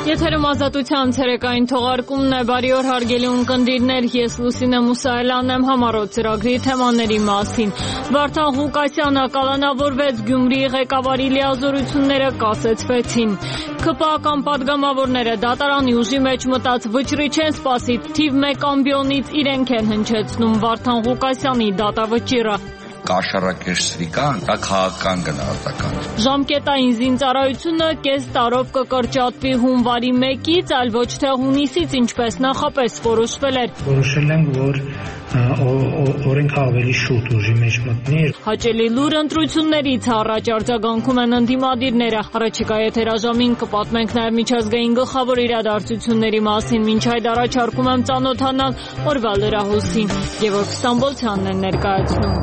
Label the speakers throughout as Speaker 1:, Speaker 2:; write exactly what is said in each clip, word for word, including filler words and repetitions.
Speaker 1: Եթերում ազատության ցերեկային թողարկումն է, բարի օր հարգելի ունկնդիրներ, ես Լուսինե Մուսայելյանն եմ, համառոտ ծրագրի թեմաների մասին։ Վարդան Ղուկասյանը կալանավորվեց, Գյումրիի ղեկավարի լիազորությունները կասեցվեցին։ ՔՊԱ-ական պատգամավորները դատարանի ուժի մեջ մտած վճռի չեն սպասի, թիվ մեկ ամբիոնից իրենք են հնչեցնում Վարդան Ղուկասյանի դատավճիռը։
Speaker 2: Կաշառակերտի կան, դա քաղաքական գնահատական։
Speaker 1: Ժամկետային զինծառայությունը կես տարով կկրճատվի հունվարի մեկից, այլ ոչ թե հունիսից, ինչպես նախապես որոշվել էր։
Speaker 3: Որոշել ենք, որ օրենքը ավելի շուտ ուժի մեջ մտնի։
Speaker 1: Հաճելի լուր ընտրություններից առաջ արձագանքում են ընդդիմադիրները։ Առաջիկա եթերաժամին կպատմենք նաև միջազգային գլխավոր իրադարձությունների մասին, մինչ այդ առաջարկում եմ ծանոթանալ օրվա լրահոսին։ Գևորգ Ստամբոլցյանն է ներկայացնում։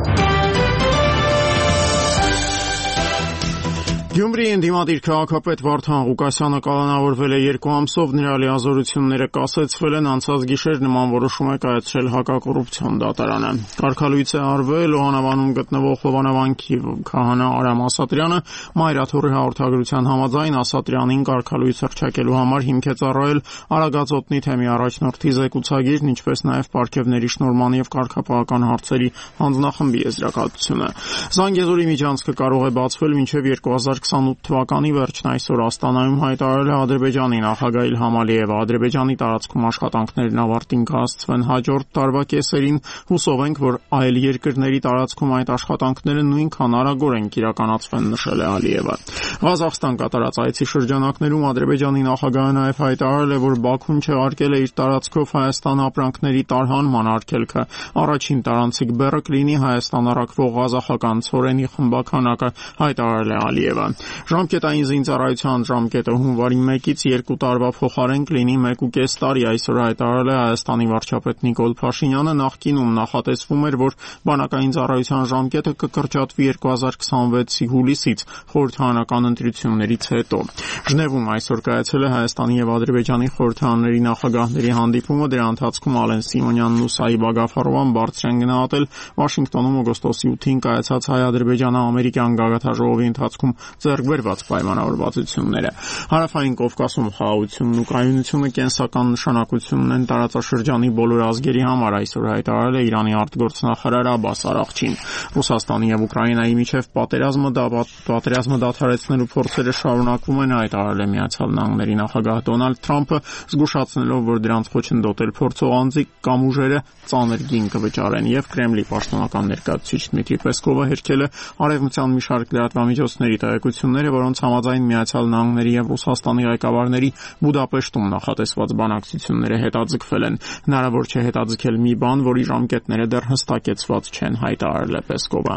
Speaker 4: Գյումրիի ընդդիմադիր քաղաքապետ Վարդան Ղուկասյանը կալանավորվել է երկու ամսով, նրա լիազորությունները կասեցվել են, անցած գիշեր նման որոշում է կայացրել հակակոռուպցիոն դատարանը։ Կարգալույց է արվել Օհանավանում գտնվող Հովանավանքի քահանա Արամ Ասատրյանը, Մայրաթոռի հաղորդագրության համաձայն Ասատրյանին կարգալույց հռչակելու համար հիմք է ծառայել Արագածոտնի թեմի առաջնորդի զեկուցագիրն, ինչպես նաև պարգևների շնորհման և կարգապահական հարցերի հանձնախմբի եզրակացությունը։ Զանգեզուրի միջանցքը կարող է բացվել մինչև երկու հազար քսանութ թվականի վերջն, այսօր Աստանայում հայտարարել է Ադրբեջանի նախագահ Իլհամ Ալիևը։ Ադրբեջանի տարածքում աշխատանքներն ավարտին կհասցվեն հաջորդ տարվա կեսերին, հուսով ենք, որ այլ երկրների տարածքում այդ աշխատանքները նույնքան արագորեն կիրականացվեն, նշել է Ալիևը։ Ղազախստան կատարած այցի շրջանակներում Ադրբեջանի նախագահը նաև հայտարարել է, որ Բաքուն չեղարկել է իր տարածքով Հայաստան ապրանքների տարհանման արգելքը։ Առաջին տարանցիկ բեռը կլինի Հայաստան առաքվող ղազախական ցորենի խմբաքանակը, հայտարարել է Ալիևը։ Ժամկետային զինծառայության ժամկետը հունվարի մեկից երկու տարվա փոխարեն կլինի մեկ ու կես տարի, այսօր հայտարարել է Հայաստանի վարչապետ Նիկոլ Փաշինյանը։ Նախկինում նախատեսվում էր, որ բանակային ծառայության ժամկետը կկրճատվի երկու հազար քսանվեցի հուլիսից, խորհրդարանական ընտրություններից հետո։ Ժնևում այսօր կայացել է Հայաստանի և Ադրբեջանի խորհրդարանների նախագահների հանդիպումը, դրա ընթացքում Ալեն Սիմոնյանն ու Սաիբ Ագաֆարովան բարձր են գնահատել Վաշինգտոնում օգոստոսի ութին կայացած հայ-ադրբեջանա-ամերիկյան գագաթաժողովի ընթացքում ձեռք բերված պայմանավորվածությունները։ Հարավային Կովկասում խաղաղությունն ու կայունությունը կենսական նշանակություն ունեն տարածաշրջանի բոլոր ազգերի համար, այսօր հայտարարել է Իրանի արտգործնախարար Աբբաս Արաղչին։ Ռուսաստանի և Ուկրաինայի միջև պատերազմը պատերազմը դադարեցնելու փորձերը շարունակվում են, հայտարարել է Միացյալ Նահանգների նախագահ Դոնալդ Թրամփը, զգուշացնելով, որ դրանց խոչընդոտել փորձող անձիկ կամ ուժերը ծանր գին կվճարեն, և Կրեմլի պաշտոնական ներկայացուցիչ Դմիտրի Պեսկովը հերքել է արևմտյան մի շարք լրատվամիջոցների տեղեկությունները, որոնց համաձայն Միացյալ Նահանգների և Ռուսաստանի ղեկավարների Բուդապեշտում նախատեսված բանակցությունները հետաձգվել են։ Հնարավոր չէ հետաձգել մի բան, որի ժամկետները դեռ հստակեցված չեն, հայտարարել է Պեսկովը։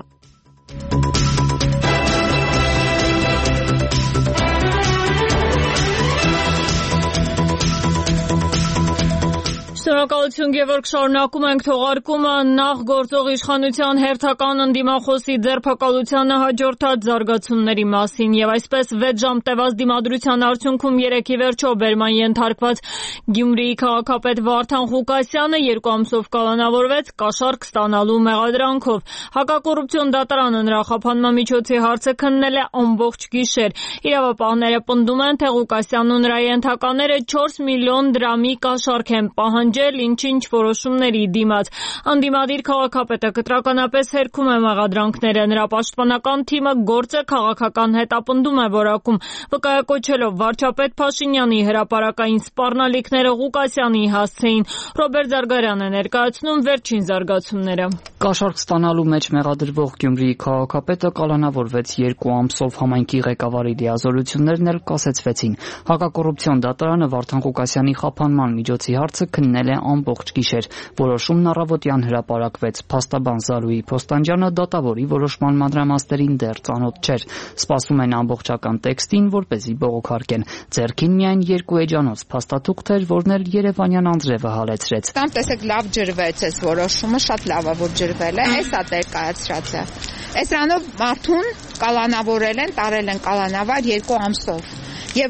Speaker 1: Շնորհակալություն Գևորգ, շարունակում ենք թողարկումը։ Նախ գործող իշխանության հերթական ընդդիմախոսի ձերբակալությանը հաջորդած զարգացումների մասին եւ այսպես վեց ժամ տևած դիմադրության արդյունքում երեքի վերջո բերման ենթարկված Գյումրիի քաղաքապետ Վարդան Ղուկասյանը երկու ամսով կալանավորվեց կաշառք ստանալու մեղադրանքով։ Հակակոռուպցիոն դատարանը նրա խափանման միջոցի հարցը քննել է ամբողջ գիշեր։ Իրավապահները պնդում են, թե Ղուկասյանն ու նրա ենթակաները չորս միլիոն դրամի կաշառք են պահանջել ինչ-ինչ որոշումների դիմաց։ Անդիմադիր քաղաքապետը կտրականապես հերքում է մեղադրանքները։ Նրա պաշտպանական թիմը գործը քաղաքական հետապնդում է որակում, վկայակոչելով վարչապետ Փաշինյանի հրապարակային սպառնալիքները Ղուկասյանի հասցեին։ Ռոբերտ Զարգարյանը ներկայացնում վերջին զարգացումները։
Speaker 5: Կաշառք ստանալու մեջ մեղադրվող Գյումրիի քաղաքապետը կալանավորվեց երկու ամսով, համայնքի ղեկավարի լիազորություններն էլ կասեցվեցին։ Հակակոռուպցիոն դատարանը Վարդան Ղուկասյանի խափանման միջոցի հարցը քննել է ամբողջ գիշեր։ Որոշումն առավոտյան հրապարակվեց։ Փաստաբան Զարուհի Փոստանջյանը դատավորի որոշման մանրամասներին դեռ ծանոթ չէր։ Սպասում են ամբողջական տեքստին, որպեսզի բողոքարկեն։ Ձեռքին միայն երկու էջանոց փաստաթուղթ էր, որն էլ երևանյան անձրևը հալեցրեց։
Speaker 6: Կամ տեսեք, լավ ջրվեց այս որոշումը, շատ լավ է, որ ջրվել է, այս է ներկայացրած է։ Այս դրանով մարդուն կալանավորել են, տարել են կալանավար երկու ամսով։ եւ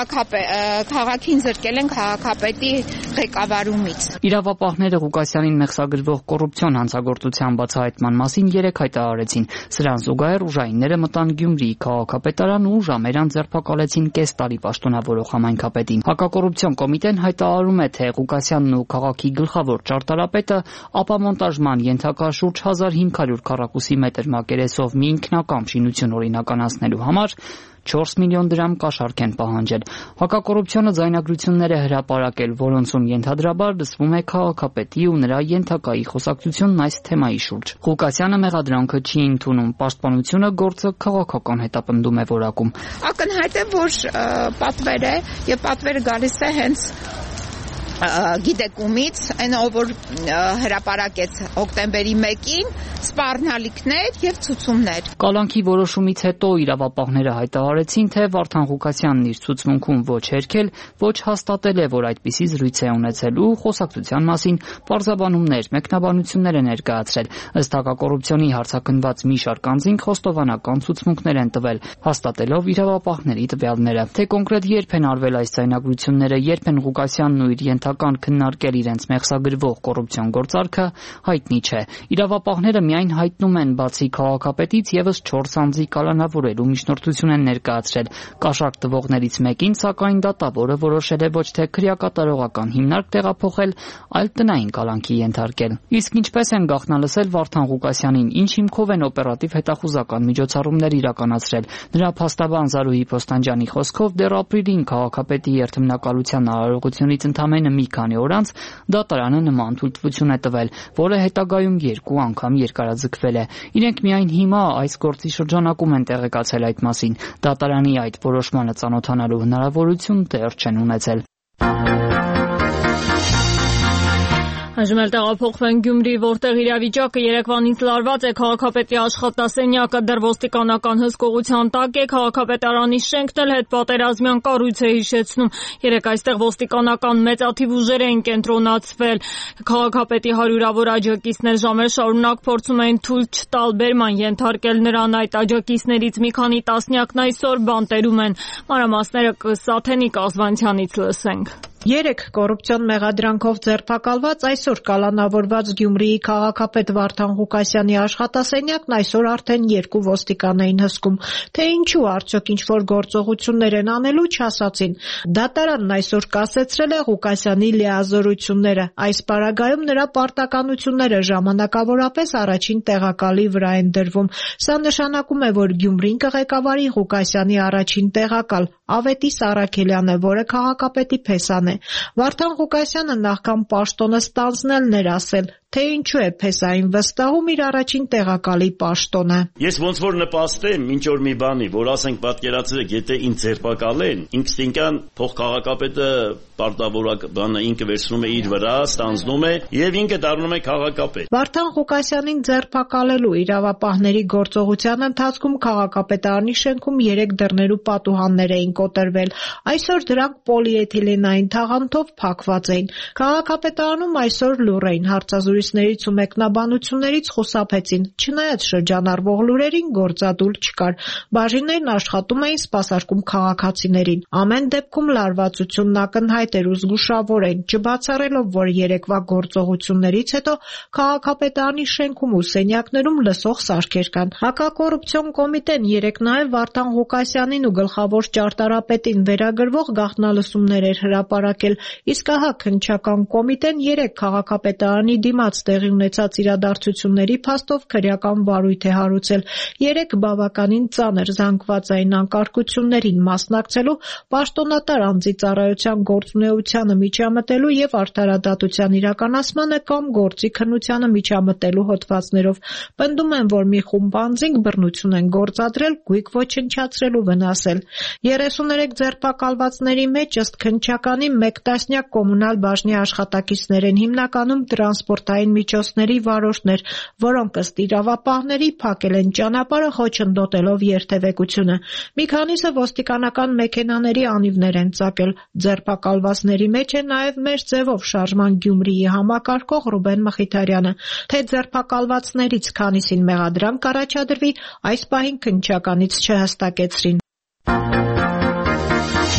Speaker 6: քաղաքին զրկել են քաղաքապետի ղեկավարումից։
Speaker 5: Իրավապահները Ղուկասյանին մեղսագրվող կոռուպցիոն հանցագործության բացահայտման մասին երեք հայտարարեցին։ Սրան զուգահեռ ուժայինները մտան Գյումրիի քաղաքապետարան ու ժամերան ձերբակալեցին կես տարի պաշտոնավորող համայնքապետին։ Հակակոռուպցիոն կոմիտեն հայտարարում է, թե Ղուկասյանն ու քաղաքի գլխավոր ճարտարապետը ապամոնտաժման ենթակա շուրջ հազար հինգ հարյուր քառակուսի մետր մակերեսով մի ինքնակամ շինություն օրինականացնելու համար չորս միլիոն դրամ կաշառք են պահանջել։ Հակակոռուպցիոնը ձայնագրություններ է հրապարակել, որոնցում ենթադրաբար լսվում է քաղաքապետի ու նրա ենթակայի խոսակցությունն այս թեմայի շուրջ։ Ղուկասյանը մեղադրանքը չի ընդունում, պաշտպանությունը գործը քաղաքական հետապնդում է որակում։
Speaker 6: Ակնհայտ է, որ պատվեր է եւ պատվերը գալիս է հենց գիտեկումից, այն ով որ հրապարակեց հոկտեմբերի մեկին, սպառնալիքներ եւ ցուցումներ։
Speaker 5: Կալանքի որոշումից հետո իրավապահները հայտարարեցին, թե Վարդան Ղուկասյանն իր ցուցմունքում ոչ հերքել, ոչ հաստատել է, որ այդպիսի զրույց է ունեցել ու խոսակցության մասին պարզաբանումներ, մեկնաբանություններ է ներկայացրել։ Ըստ հակակոռուպցիոնի հարցաքննված մի շարք անձինք խոստովանական ցուցմունքներ են տվել, հաստատելով իրավապահների տվյալները։ Թե կոնկրետ երբ են արվել այս ձայնագրությունները, երբ են Ղուկասյանն ու իր ենթական քննարկել իրենց մեղսագրվող կոռուպցիոն գործարքը, հայտնի չէ։ Իրավապահները միայն հայտնում են, բացի քաղաքապետից եւս չորս անձի կալանավորելու միջնորդություն են ներկայացրել։ Կաշառք տվողներից մեկին, սակայն դատավորը որոշել է ոչ թե քրեակատարողական հիմնարկ տեղափոխել, այլ տնային կալանքի ենթարկել։ Իսկ ինչպես են գաղտնալսել Վարդան Ղուկասյանին, ինչ հիմքով են օպերատիվ հետախուզական միջոցառումներ իրականացրել։ Նրա փաստաբան Զարուհի Փոստանջյանի խոսքով դեռ ապրիլին քաղաքապետի երթմնակալության արարողությունից ընդամենը մի քանի օր անց դատարանը նման թույլտվություն է տվել, որը հետագայում երկու անգամ երկարաձգվել է։ Իրենք միայն հիմա այս գործի շրջանակում են տեղեկացել այդ մասին։ Դատարանի այդ որոշմանը ծանոթանալու հնարավորություն դեռ չեն ունեցել։
Speaker 1: Այժմ էլ տեղափոխվենք Գյումրի, որտեղ իրավիճակը երեկվանից լարված է, քաղաքապետի աշխատասենյակը դեռ ոստիկանական հսկողության տակ է, քաղաքապետարանի շենքն էլ հետպատերազմյան կառույց է հիշեցնում։ Երեկ այստեղ ոստիկանական մեծաթիվ ուժեր էին կենտրոնացվել։ Քաղաքապետի հարյուրավոր աջակիցներ ժամեր շարունակ փորձում էին թույլ չտալ բերման ենթարկել նրան, այդ աջակիցներից մի քանի տասնյակն այսօր բանտերում են։ Մանրամասները Սաթենիկ Ազվանցյանից լսենք։
Speaker 7: Երեք կոռուպցիոն մեղադրանքով ձերբակալված, այսօր կալանավորված Գյումրիի քաղաքապետ Վարդան Ղուկասյանի աշխատասենյակն այսօր արդեն երկու ոստիկան էին հսկում, թե ինչու արդյոք ինչ-որ գործողություններ են անելու չասացին։ Դատարանն այսօր կասեցրել է Ղուկասյանի լիազորությունները, այս պարագայում նրա պարտականությունները ժամանակավորապես առաջին տեղակալի վրա են դրվում։ Սա նշանակում է, որ Գյումրին կղեկավարի Ղուկասյանի առաջին տեղակալ Ավետիս Առաքելյանը, որը քաղաքապետի փեսան է։ Վարդան Ղուկասյանը նախքան պաշտոնը ստանձնելն էր ասել, թե ինչու է փեսային վստահում իր առաջին տեղակալի պաշտոնը։
Speaker 8: Ես ոնց որ նպաստեմ ինչ որ մի բանի, որ ասենք պատկերացրեք, եթե ինձ ձերբակալեն, ինստինկտյան փող քաղաքապետը պարտավորակ բանը ինքը վերցնում է իր վրա, ստանձնում է եւ ինքը դառնում է քաղաքապետ։
Speaker 7: Վարդան Ղուկասյանին ձերբակալելու իրավապահների գործողության ընթացքում քաղաքապետարանի շենքում երեք դռներու պատուհաններ էին կոտրվել։ Այսօր դրանք պոլիէթիլենային թաղանթով փակված էին։ Քաղաքապետարանում այսօր լուռ էին, հարցազրույցներից ու մեկնաբանություններից խուսափեցին։ Չնայած շրջանառվող լուրերին գործադուլ չկար։ Բաժիններն աշխատում էին սպասարկում քաղաքացիներին։ Ամեն դեպքում լարվածությունն ակնհայտ էր ու զգուշավոր էին, չբացառելով, որ երեկվա գործողություններից հետո քաղաքապետարանի շենքում ու սենյակներում լսող սարքեր կան։ Հակակոռուպցիոն կոմիտեն երեկ նաև Վարդան Ղուկասյանին ու գլխավոր ճարտարապետին վերագրվող գաղտնալսումներ էր հրապարակել, իսկ ահա քննչական կոմիտեն երեկ քաղաքապետարանի դիմաց տեղի ունեցած իրադարձությունների փաստով քրեական վարույթ է հարուցել։ Երեկ բավականին ծանր զանգվածային անկարգություններին մասնակցելու, պաշտոնատար անձի ծառայության գործունեությանը միջամտելու եւ արդարադատության իրականացմանը կամ գործի քննությանը միջամտելու հոդվածներով պնդում են, որ մի խումբ անձինք բռնություն են գործադրել, գույք ոչնչացրել ու վնասել։ երեսուներեք ձերբակալվածների մեջ ըստ քննչականի մեկ տասնյակ կոմունալ բաժնի աշխատակիցներ են, հիմնականում տրանսպորտային միջոցների վարորդներ, որոնք ըստ իրավապահների փակել են ճանապարհը խոչընդոտելով երթևեկությունը։ Մի քանիսը ոստիկանական մեքենաների անիվներ են ծակել։ Ձերբակալվածների մեջ է նաև մեր ձևով շարժման Գյումրիի համակարգող Ռուբեն Մխիթարյանը։ Թե ձերբակալվածներից քանիսին մեղադրանք կառաջադրվի, այս պահին քննչականից չհստակեցրին։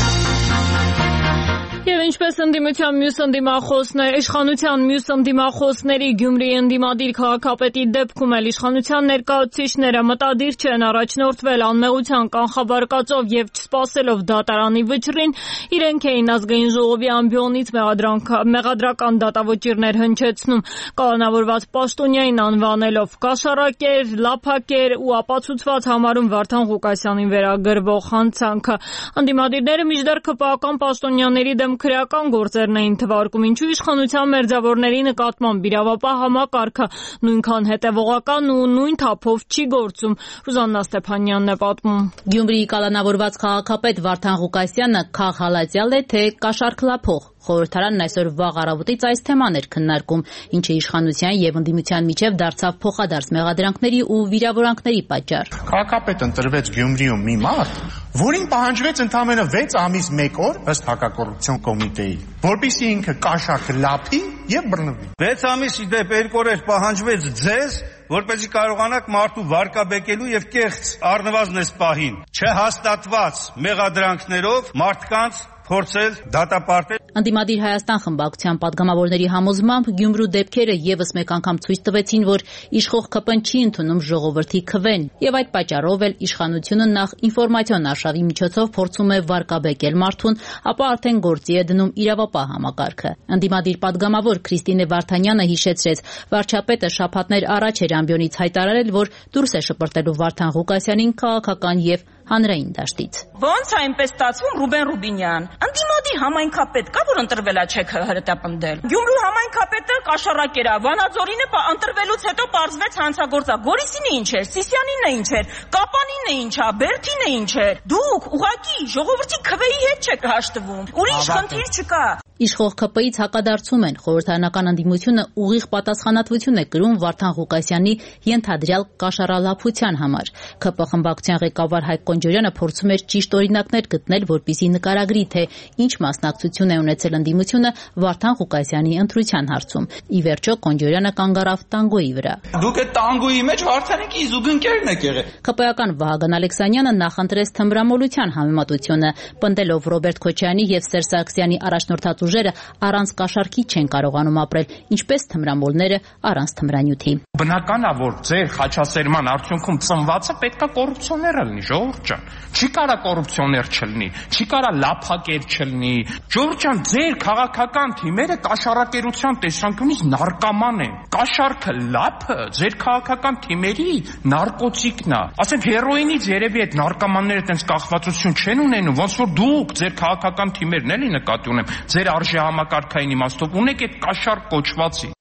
Speaker 1: Ինչպես ընդդիմության մյուս ընդդիմախոսներ, իշխանության մյուս ընդդիմախոսների Գյումրիի ընդդիմադիր քաղաքապետի դեպքում էլ իշխանության ներկայացուցիչները մտադիր չեն առաջնորդվել անմեղության կանխաբարկածով եւ չսպասելով դատարանի վճռին, իրենք էին ազգային ժողովի ամբիոնից մեղադրական դատավճիռներ հնչեցնում, կալանավորված պաշտոնյային անվանելով կաշառակեր, լափակեր ու ապացուցված համարում Վարդան Ղուկասյանին վերագրվող հանցանքը։ Ընդդիմադիրները մինչդեռ ԿՊԱ-ական պաշտոնյաների դեմ քրեական գործերն էին թվարկում, ինչու իշխանության մերձավորների նկատմամբ իրավապահ համակարգը նույնքան հետևողական ու նույն թափով չի գործում։ Ռուզաննա Ստեփանյանն է պատմում։
Speaker 9: Գյումրիի կալանավորված քաղաքապետ Վարդան Ղուկասյանը քաղհալածյալ է, թե կաշառքլափող։ Խորհրդարանն այսօր վաղ առավոտից այս թեման էր քննարկում, ինչը իշխանության եւ ընդդիմության միջև դարձավ փոխադարձ մեղադրանքների ու վիրավորանքների պատճառ։
Speaker 10: Քաղաքապետ ընտրվեց Գյումրիում մի մարդ, որին պահանջվեց ընդամենը վեց ամիս մեկ օր ըստ հակակոռուպցիոն կոմիտեի, որպեսզի ինքը կաշառքը լափի եւ բռնվի։
Speaker 11: վեց ամիս ի դեպ երկու օր պահանջվեց ձեզ, որպեսզի կարողանաք մարդու վարկաբեկելու եւ կեղծ առնվազն այս պահին չհաստատված մեղադրանքներով մարդկանց փորձել դատապարտել։
Speaker 9: Ընդդիմադիր Հայաստան խմբակցության падգամավորների համոզմամբ Գյումրու դեպքերը եւս մեկ անգամ ցույց տվեցին, որ իշխող ԿՊ-ն չի ընդունում ժողովրդի քվեն, եւ այդ պատճառով էլ իշխանությունը նախ ինֆորմացիոն արշավի միջոցով փորձում է վարկաբեկել մարդուն, ապա արդեն գործի է դնում իրավապահ համակարգը։ Ընդդիմադիր падգամավոր Քրիստինե Վարդանյանը հիշեցրեց, վարչապետը շաբաթներ առաջ էր ամբիոնից հայտարարել, որ դուրս է շպրտելու Վարդան Ղուկասյանին քաղաքական եւ հանրային դաշտից։
Speaker 12: Ոնց է այնպես ստացվում, Ռուբեն Ռուբինյան։ Ընդդիմադիր համայնքապետ կա, որ ընտրվելա չեք հրետապնդել։ Գյումրու համայնքապետը կաշառակ էր, Վանաձորինը ընտրվելուց հետո պարզվեց հանցագործա։ Գորիսինը ինչ էր, Սիսյանինը ինչ էր, Կապանինը ինչ է, Բերթինը ինչ էր։ Դուք ուղղակի ժողովրդի քվեի հետ չեք հաշտվում։ Ուրիշ խնդիր չկա։
Speaker 9: Իշխող ԿՊ-ից հակադարձում են, խորհրդարանական ընդդիմությունը ուղիղ պատասխանատվություն է կրում Վարդան Ղուկասյանի ենթադրյալ կաշառալափության համար։ ԿՊ խմբակցության ղեկավար Հայկ Կոնջորյանը փորձում էր ճիշտ օրինակներ գտնել, որպեսզի նկարագրի, թե ինչ մասնակցություն է ունեցել ընդդիմությունը Վարդան Ղուկասյանի ընտրության հարցում։ Ի վերջո Կոնջորյանը կանգ առավ տանգոյի վրա։
Speaker 13: Դուք այդ տանգոյի մեջ Վարդանիկի զուգընկերն եք եղել։
Speaker 9: ԿՊ-ական Վահագն Ալեքսանյանը նախընտրեց թմրամոլության համեմատությունը, պնդելով Ռոբերտ Քոչարյանի եւ Սերժ Սարգսյանի առաջնորդած ուժերը առանց կաշառքի չեն կարողանում ապրել, ինչպես թմրամոլները առանց թմրանյութի։
Speaker 10: Բնական է, որ ձեր խաչասերման արդյունքում ծնվածը պետքա կոռուպցիոներ լինի, ժողովուրդ ջան։ Չի կարա կոռուպցիոներ չլինի, չի կարա լափակեր չլինի։ Ժողովուրդ ջան, ձեր քաղաքական թիմերը կաշառակերության տեսանկյունից նարկոման են։ Կաշառքը լափը ձեր քաղաքական թիմերի նարկոտիկն է։ Ասենք հերոինից երևի այդ նարկոմանները այդպես կախվածություն չեն ունենում, ոնց որ դուք ձեր քաղաքական թիմերն էլի նկատի ունեմ, ձեր արժե համակարգային իմաստով ունեք այդ կաշառ կոչվածի։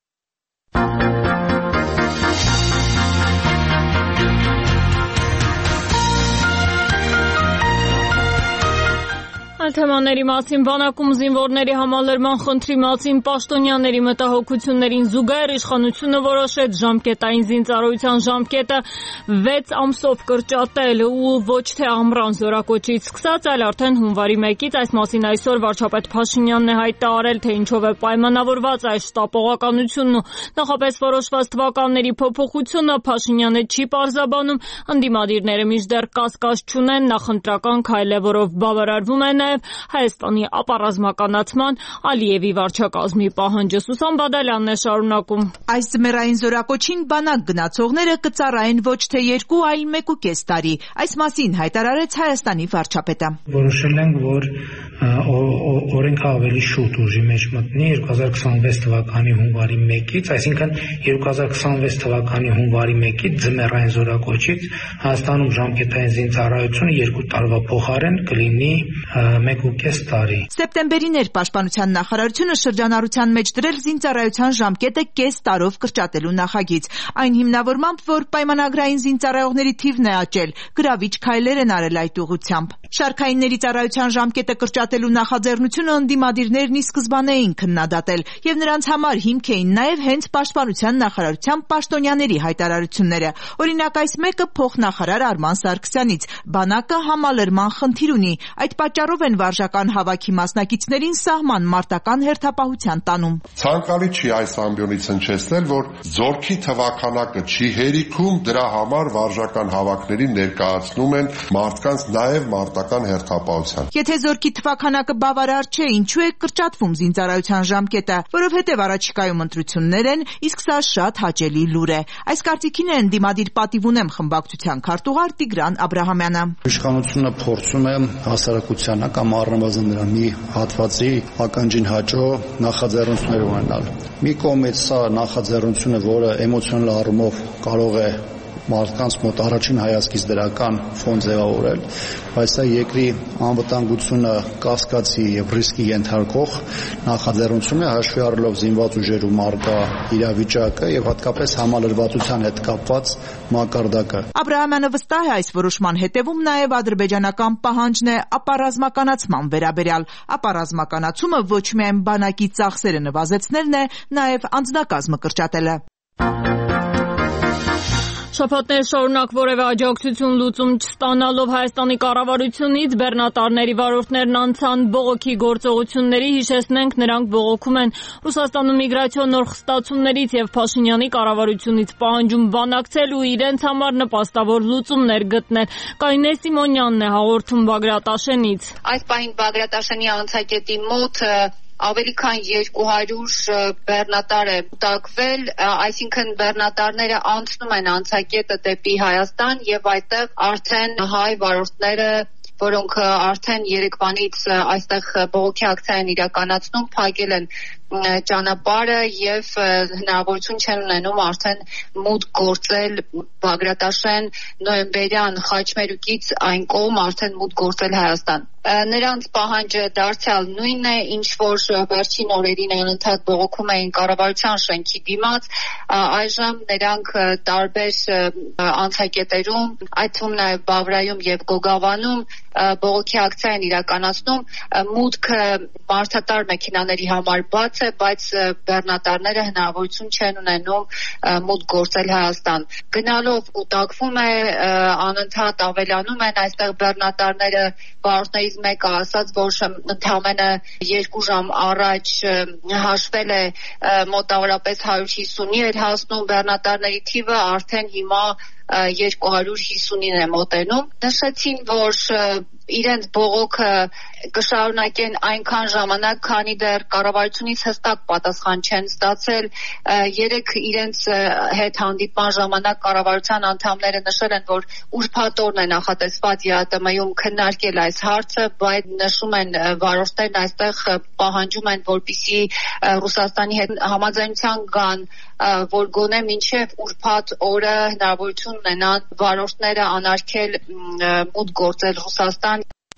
Speaker 1: Թեմաների մասին բանակում զինվորների համալրման խնդրի մասին պաշտոնյաների մտահոգություններին զուգահեռ իշխանությունը որոշեց ժամկետային զինծառայության ժամկետը վեց ամսով կրճատել ու ոչ թե ամռան զորակոչից սկսած, այլ արդեն հունվարի մեկից։ Այս մասին այսօր վարչապետ Փաշինյանն է հայտարարել, թե ինչով է պայմանավորված այս շտապողականությունն ու նախապես որոշված թվականների փոփոխությունը Փաշինյանը չի պարզաբանում։ Ընդդիմադիրները մինչդեռ կասկած չունեն, նախընտրական քայլ է, որով բավարարվում է նաև Հայաստանի ապառազմականացման Ալիևի վարչակազմի պահանջը։ Սուսան Բադալյանն է շարունակում։
Speaker 14: Այս ձմեռային զորակոչին բանակ գնացողները կծառայեն ոչ թե երկու, այլ մեկ ու կես տարի։ Այս մասին հայտարարեց Հայաստանի վարչապետը։
Speaker 3: Որոշել ենք, որ օրենքը ավելի շուտ ուժի մեջ մտնի երկու հազար քսանվեց թվականի հունվարի մեկից, այսինքն երկու հազար քսանվեց թվականի հունվարի մեկից ձմեռային զորակոչից Հայաստանում ժամկետային զինծառայությունը երկու տարվա փոխարեն կլինի մեկ ու կես տարի։
Speaker 14: Սեպտեմբերին էր Պաշտպանության նախարարությունը շրջանառության մեջ դրել զինծառայության ժամկետը կես տարով կրճատելու նախագիծ։ Այն հիմնավորմամբ, որ պայմանագրային զինծառայողների թիվն է աճել, գրավիչ քայլեր են արել այդ ուղղությամբ։ Շարքայինների ծառայության ժամկետը կրճատելու նախաձեռնությունը ընդդիմադիրներն ի սկզբանե էին քննադատել, եւ նրանց համար հիմք էին նաեւ հենց Պաշտպանության նախարարության պաշտոնյաների հայտարարությունները։ Օրինակ, այս մեկը փոխնախարար Արման Սարգսյանից. բանակը համալրման խնդիր ունի, այդ պատճառով են վարժական հավաքի մասնակիցներին սահման մարտական հերթապահության տանում։
Speaker 15: Ցանկալի չի այս ամբիոնից հնչեցնել, որ ձորքի թվականակը չի հերիքում, դրա համար վարժական հավաքներին ներկայացնում են մարդկանց նաև մարտ մարտական հերթապահության։
Speaker 14: Եթե զորքի թվաքանակը բավարար չէ, ինչու է կրճատվում զինծառայության ժամկետը, որովհետև առաջիկայում ընտրություններ են, իսկ սա շատ հաճելի լուր է։ Այս կարծիքին է ընդդիմադիր պատիվ ունեմ խմբակցության քարտուղար Տիգրան Աբրահամյանը։
Speaker 16: Իշխանությունը փորձում է հասարակությանը կամ առնվազն նրա մի հատվածի ականջին հաճո նախաձեռնություններ ունենալ։ Մի կողմից սա նախաձեռնությունը, որը էմոցիոնալ առումով կարող է մարդկանց մոտ առաջին հայացքից դրական ֆոն ձևավորել, բայց սա երկրի անվտանգությունը կասկածի եւ ռիսկի ենթարկող նախաձեռնություն է, հաշվի առնելով զինված ուժերում առկա իրավիճակը եւ հատկապես համալրվածության հետ կապված մակարդակը։
Speaker 14: Աբրահամյանը վստահ է այս որոշման հետևում նաեւ ադրբեջանական պահանջն է ապառազմականացման վերաբերյալ։ Ապառազմականացումը ոչ միայն բանակի ծախսերը նվազեցնելն է, նաեւ անձնակազմը կրճատելը։
Speaker 1: Շաբաթներ շարունակ որևէ աջակցություն լուծում չստանալով Հայաստանի կառավարությունից բեռնատարների վարորդներն անցան բողոքի գործողությունների, հիշեցնենք, նրանք բողոքում են Ռուսաստանում միգրացիոն նոր խստացումներից եւ Փաշինյանի կառավարությունից պահանջում բանակցել ու իրենց համար նպաստավոր լուծումներ գտնել։ Կարինե Սիմոնյանն է հաղորդում Բագրատաշենից։
Speaker 17: Այս պահին Բագրատաշենի անցակետի մոտ ավելի քան երկու հարյուր բեռնատար է կուտակվել, այսինքն բեռնատարները անցնում են անցակետը դեպի Հայաստան եւ այդտեղ արդեն հայ վարորդները, որոնք արդեն Երևանից այստեղ բողոքի ակցիա են իրականացնում, փակել են ճանապարհը եւ հնարավորություն չեն ունենում արդեն մուտք գործել Բագրատաշեն նոյեմբերյան խաչմերուկից այն կողմ արդեն մուտք գործել Հայաստան։ Նրանց պահանջը դարձյալ նույնն է, ինչ որ վերջին օրերին անընդհատ բողոքում էին կառավարության շենքի դիմաց, այժմ նրանք տարբեր անցակետերում, այդ թվում նաև Բավրայում եւ Գոգավանում բողոքի ակցիա են իրականացնում, մուտքը մարդատար մեքենաների համար բաց է, բայց բեռնատարները հնարավորություն չեն ունենում մուտք գործել Հայաստան։ Գնալով կուտակվում է, անընդհատ ավելանում են այստեղ բեռնատարները, վարորդներից մեկը ասաց, որ ընդամենը երկու ժամ առաջ հաշվել է մոտավորապես հարյուր հիսունի էր հասնում բեռնատարների թիվը, արդեն հիմա երկու հարյուր հիսունին է մոտենում։ Նշեցին, որ իրենց բողոքը կշարունակեն այնքան ժամանակ, քանի դեռ կառավարությունից հստակ պատասխան չեն ստացել։ Երեք իրենց հետ հանդիպման ժամանակ կառավարության անդամները նշել են, որ ուրբաթ օրն է նախատեսված ԵԱՏՄ-ում քննարկել այս հարցը, բայց նշում են վարորդներն այստեղ պահանջում են, որպեսզի Ռուսաստանի հետ համաձայնության գան, որ գոնե մինչև ուրբաթ օրը հնարավորություն ունենան վարորդները անարգել մուտք գործել Ռուսաստան։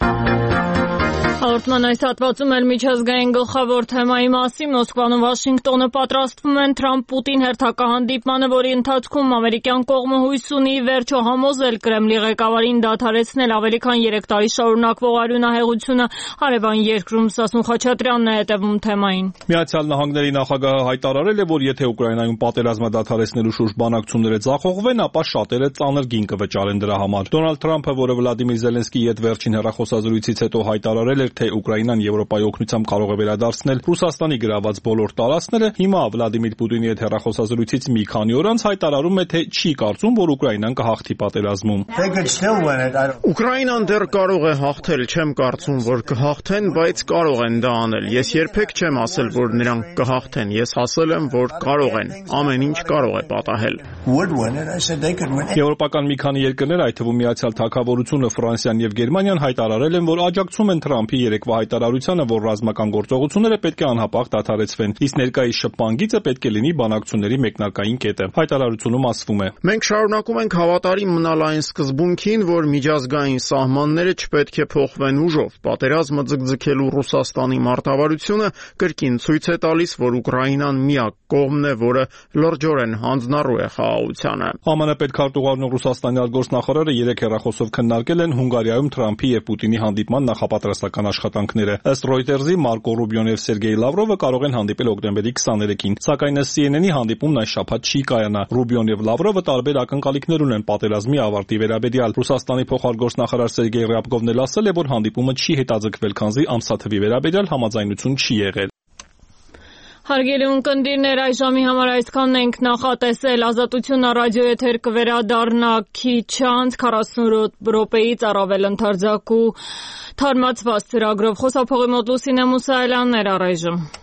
Speaker 1: Հաղորդման այս հատվածում էլ միջազգային գլխավոր թեմայի մասին Մոսկվան ու Վաշինգտոնը պատրաստվում են Թրամփ-Պուտին հերթակահանդիպմանը, որի ընթացքում ամերիկյան կողմը հույս ունի վերջո համոզել Կրեմլի ղեկավարին դադարեցնել ավելի քան երեք տարի շարունակվող արյունահեղությունը հարևան երկրում։ Սասուն Խաչատրյանն է հետևում թեմային։
Speaker 18: Միացյալ Նահանգների նախագահը հայտարարել է, որ եթե Ուկրաինայում պատերազմը դադարեցնելու շուրջ բանակցությունները ձախողվեն, ապա շատերը ծանր գին կվճարեն դրա համար։ Դոնալդ Թրամփը, որը Վլադիմիր Զելենսկիի հետ վերջին հեռախոսազրույցից հետո հայտարարել էր, թե Ուկրաինան Եվրոպայի օգնությամբ կարող է վերադարձնել Ռուսաստանի գրաված բոլոր տարածքները, հիմա Վլադիմիր Պուտինի հետ հեռախոսազրույցից մի քանի օր անց հայտարարում է, թե չի կարծում, որ Ուկրաինան կհաղթի պատերազմում։
Speaker 4: Ուկրաինան դեռ կարող է հաղթել, չեմ կարծում, որ կհաղթեն, բայց կարող են դա անել։ Ես երբեք չեմ ասել, որ նրանք կհաղթեն, ես ասել եմ, որ կարող են։ Ամեն ինչ կարող է պատահել։
Speaker 18: Եվրոպական մի քանի երկրներ, այդ թվում Միացյալ Թագավորությունը, Ֆրանսիան եւ Գերմանիան հայտարարել են, որ աջակցում են Թրամփի երեկվա հայտարարությանը, որ ռազմական գործողությունները պետք է անհապաղ դադարեցվեն, իսկ ներկայիս շփման պետք է լինի բանակցությունների մեկնարկային կետը։ Հայտարարությունում ասվում է.
Speaker 4: Մենք շարունակում ենք հավատարիմ մնալ այն սկզբունքին, որ միջազգային սահմանները չպետք է փոխվեն ուժով։ Պատերազմը ձգձգելու Ռուսաստանի մարտավարությունը կրկին ցույց է տալիս, որ Ուկրաինան միակ կողմն է, որը լրջորեն հանձնառու է խաղաղությանը։
Speaker 18: ԱՄՆ պետքարտուղարն ու Ռուսաստանի արտգործնախարարը երեք հեռախոսով քննարկել են Հունգարիայում Թրամփի եւ Պուտինի հանդիպման նախապատրաստական աշխատանքները։ Ըստ Reuters-ի Մարկո Ռուբիոն եւ Սերգեյ Լավրովը կարող են հանդիպել հոկտեմբերի քսաներեքին, սակայն ըստ C N N-ի հանդիպումն այս շաբաթ չի կայանա։ Ռուբիոն եւ Լավրովը տարբեր ակնկալիքներ ունեն պատերազմի ավարտի վերաբերյալ։ Ռուսաստանի փոխարգործնախարար Սերգեյ Ռյաբկովն էլ ասել է, որ հանդիպումը չի հետաձգվել, քանզի ամսաթվի վերաբերյալ համաձայնություն չի եղել։
Speaker 1: Հարգելի ունկնդիրներ, այս ժամի համար այսքանն ենք նախատեսել։ Ազատությունը ռադիոեթեր կվերադառնա քիչ անց քառասուն րոպեից առավել ընդարձակ ու թարմացված ծրագրով։ Խոսափողի մոտ Լուսինե Մուսայելյանն էր առայժմ։